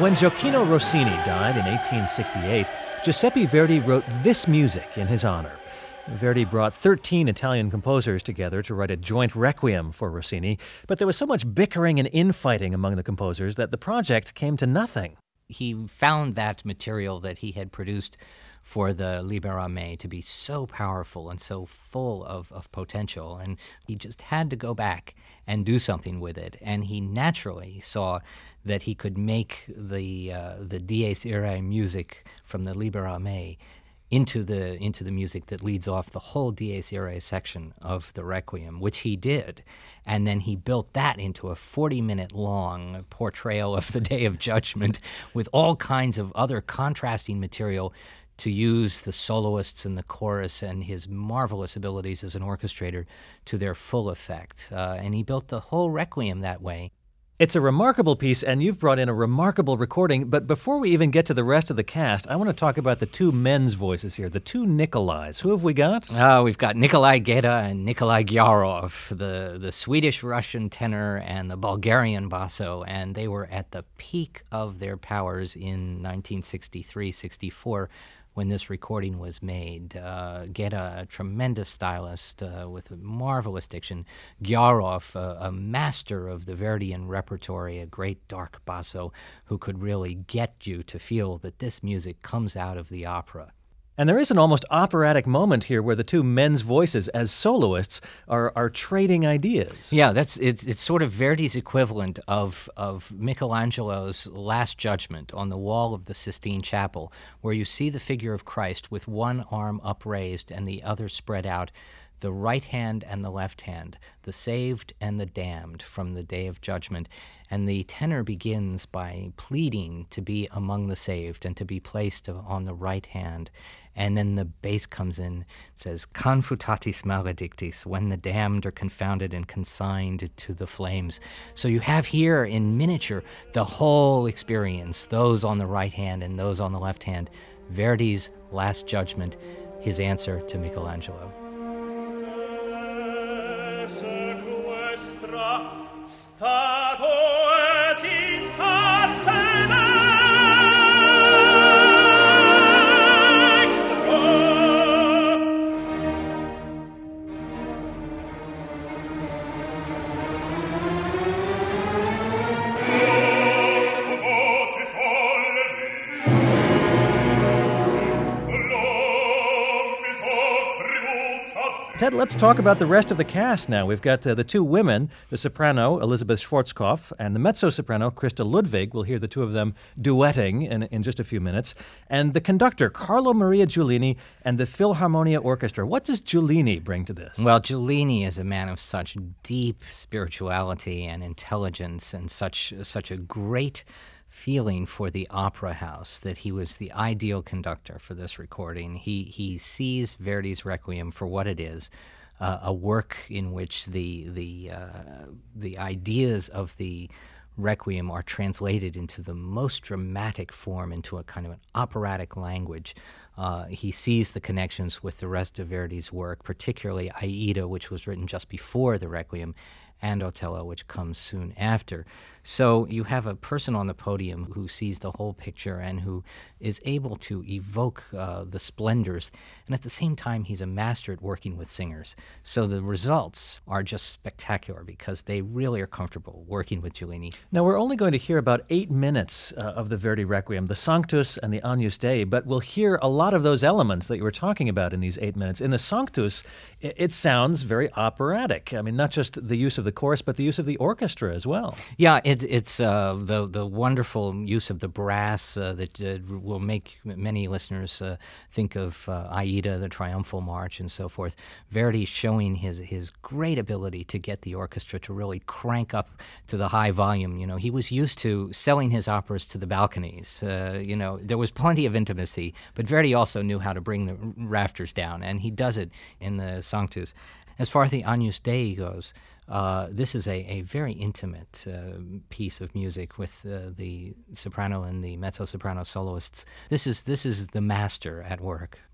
When Gioacchino Rossini died in 1868, Giuseppe Verdi wrote this music in his honor. Verdi brought 13 Italian composers together to write a joint requiem for Rossini, but there was so much bickering and infighting among the composers that the project came to nothing. He found that material that he had produced for the Libera Me to be so powerful and so full of potential, and he just had to go back and do something with it. And he naturally saw that he could make the Dies Irae music from the Libera Me into the music that leads off the whole Dies Irae section of the Requiem, which he did. And then he built that into a 40-minute long portrayal of the Day of Judgment with all kinds of other contrasting material to use the soloists and the chorus and his marvelous abilities as an orchestrator to their full effect. And he built the whole Requiem that way. It's a remarkable piece, and you've brought in a remarkable recording. But before we even get to the rest of the cast, I want to talk about the two men's voices here, the two Nikolais. Who have we got? We've got Nikolai Geda and Nikolai Gyarov, the Swedish-Russian tenor and the Bulgarian basso, and they were at the peak of their powers in 1963-64 when this recording was made. Geda, a tremendous stylist with a marvelous diction. Gyarov, a master of the Verdian repertory, a great dark basso who could really get you to feel that this music comes out of the opera. And there is an almost operatic moment here where the two men's voices as soloists are trading ideas. Yeah, it's sort of Verdi's equivalent of Michelangelo's Last Judgment on the wall of the Sistine Chapel, where you see the figure of Christ with one arm upraised and the other spread out, the right hand and the left hand, the saved and the damned from the Day of Judgment. And the tenor begins by pleading to be among the saved and to be placed on the right hand. And then the bass comes in, says, Confutatis maledictis, when the damned are confounded and consigned to the flames. So you have here in miniature the whole experience, those on the right hand and those on the left hand. Verdi's Last Judgment, his answer to Michelangelo. Ted, let's talk about the rest of the cast now. We've got the two women, the soprano, Elizabeth Schwarzkopf, and the mezzo-soprano, Christa Ludwig. We'll hear the two of them duetting in just a few minutes. And the conductor, Carlo Maria Giulini, and the Philharmonia Orchestra. What does Giulini bring to this? Well, Giulini is a man of such deep spirituality and intelligence and such a great feeling for the opera house that he was the ideal conductor for this recording. He sees Verdi's Requiem for what it is, a work in which the ideas of the Requiem are translated into the most dramatic form, into a kind of an operatic language. He sees the connections with the rest of Verdi's work, particularly Aida, which was written just before the Requiem, and Otello, which comes soon after. So you have a person on the podium who sees the whole picture and who is able to evoke the splendors, and at the same time he's a master at working with singers. So the results are just spectacular because they really are comfortable working with Giulini. Now we're only going to hear about 8 minutes of the Verdi Requiem, the Sanctus and the Agnus Dei, but we'll hear a lot of those elements that you were talking about in these 8 minutes. In the Sanctus, it sounds very operatic. I mean, not just the use of the chorus, but the use of the orchestra as well. Yeah, it's the wonderful use of the brass that will make many listeners think of Aida, the Triumphal March, and so forth. Verdi showing his great ability to get the orchestra to really crank up to the high volume. You know, he was used to selling his operas to the balconies. There was plenty of intimacy, but Verdi also knew how to bring the rafters down, and he does it in the Sanctus. As far as the Agnus Dei goes, this is a very intimate piece of music with the soprano and the mezzo-soprano soloists. This is the master at work.